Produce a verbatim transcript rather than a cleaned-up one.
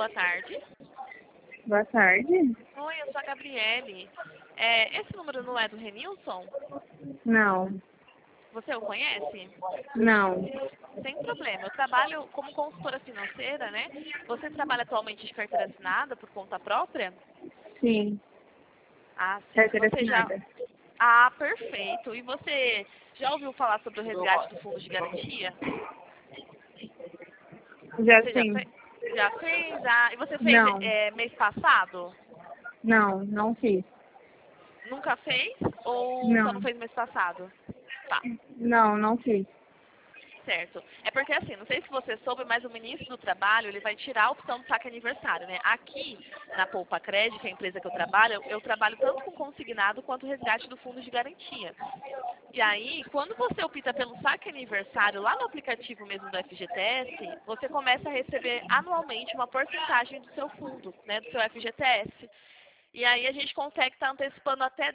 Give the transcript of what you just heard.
boa tarde. Boa tarde. Oi, eu sou a Gabriele. É, esse número não é do Renilson? Não, Você o conhece? não. Sem problema. Eu trabalho como consultora financeira, né? Você trabalha atualmente de carteira assinada por conta própria? Sim, Ah, sim. carteira Você já... assinada. Ah, perfeito. E você já ouviu falar sobre o resgate do fundo de garantia? Já Você já sim. fez? Já fez? Ah, e você fez Não, é, mês passado? não, não fiz. Nunca fez? Ou só não Não, fez mês passado? Tá. não, não fiz. Certo. É porque assim, não sei se você soube, mas o ministro do Trabalho, ele vai tirar a opção do saque aniversário, né? Aqui, na Poupa Crédito, que é a empresa que eu trabalho, eu, eu trabalho tanto com consignado quanto resgate do fundo de garantia. E aí, quando você opta pelo saque aniversário lá no aplicativo mesmo do F G T S, você começa a receber anualmente uma porcentagem do seu fundo, né? Do seu F G T S. E aí a gente consegue estar antecipando até